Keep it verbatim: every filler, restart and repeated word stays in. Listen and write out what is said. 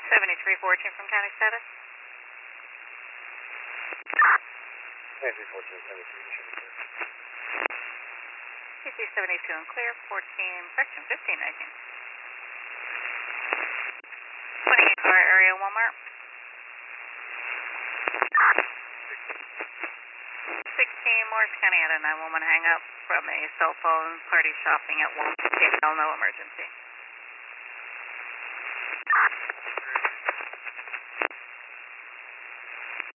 seventy-three fourteen from county status. seventy-three fourteen, seventy-three. C C seventy-two and clear, fourteen, correction, fifteen nineteen. twenty-eight car area Walmart. sixteen Morris County had a nine one one hang up from a cell phone party shopping at Walmart. No emergency.